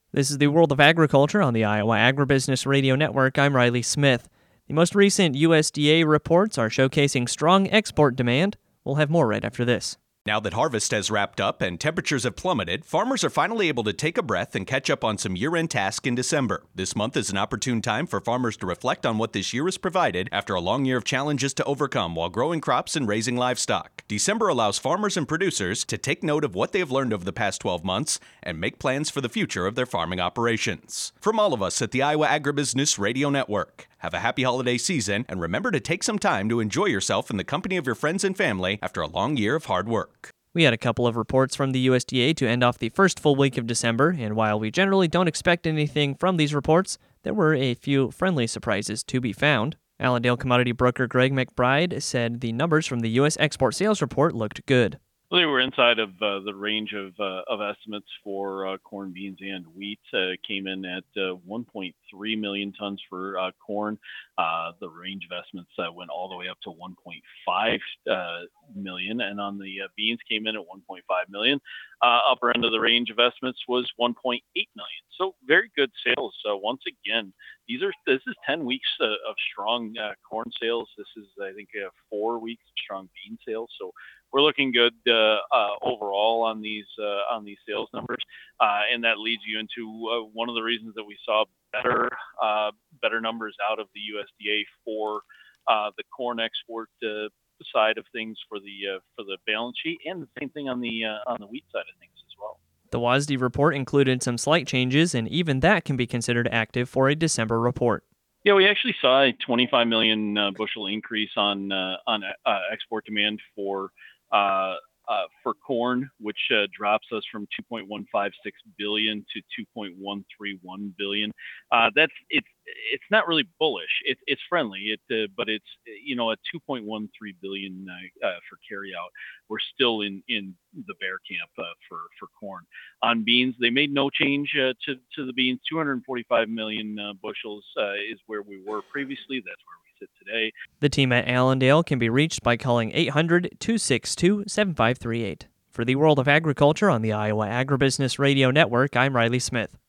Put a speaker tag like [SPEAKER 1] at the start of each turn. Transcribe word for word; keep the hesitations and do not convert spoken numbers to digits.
[SPEAKER 1] This is the World of Agriculture on the Iowa Agribusiness Radio Network. I'm Riley Smith. The most recent U S D A reports are showcasing strong export demand. We'll have more right after this.
[SPEAKER 2] Now that harvest has wrapped up and temperatures have plummeted, farmers are finally able to take a breath and catch up on some year-end tasks in December. This month is an opportune time for farmers to reflect on what this year has provided after a long year of challenges to overcome while growing crops and raising livestock. December allows farmers and producers to take note of what they have learned over the past twelve months and make plans for the future of their farming operations. From all of us at the Iowa Agribusiness Radio Network, have a happy holiday season, and remember to take some time to enjoy yourself in the company of your friends and family after a long year of hard work.
[SPEAKER 1] We had a couple of reports from the U S D A to end off the first full week of December, and while we generally don't expect anything from these reports, there were a few friendly surprises to be found. Allendale commodity broker Greg McBride said the numbers from the U S export sales report looked good.
[SPEAKER 3] Well, they were inside of uh, the range of uh, of estimates for uh, corn, beans, and wheat. Uh, came in at uh, one point three million tons for uh, corn. Uh, the range of estimates uh, went all the way up to one point five uh, million, and on the uh, beans came in at one point five million. Uh, upper end of the range of estimates was one point eight million. So very good sales. So once again, these are this is ten weeks uh, of strong uh, corn sales. This is I think uh, four weeks of strong bean sales. So we're looking good uh, uh, overall on these uh, on these sales numbers, uh, and that leads you into uh, one of the reasons that we saw better uh, better numbers out of the U S D A for uh, the corn export uh, side of things for the uh, for the balance sheet, and the same thing on the uh, on the wheat side of things as well.
[SPEAKER 1] The W A S D report included some slight changes, and even that can be considered active for a December report.
[SPEAKER 3] Yeah, we actually saw a twenty-five million uh, bushel increase on uh, on uh, export demand for. Uh, uh, for corn, which uh, drops us from two point one five six billion to two point one three one billion. Uh, that's it's it's not really bullish. It, it's friendly. It uh, but it's you know at two point one three billion uh, uh, for carryout. We're still in, in the bear camp uh, for for corn. On beans, they made no change uh, to to the beans. two hundred forty-five million uh, bushels uh, is where we were previously. That's where we today.
[SPEAKER 1] The team at Allendale can be reached by calling eight hundred, two six two, seven five three eight. For the World of Agriculture on the Iowa Agribusiness Radio Network, I'm Riley Smith.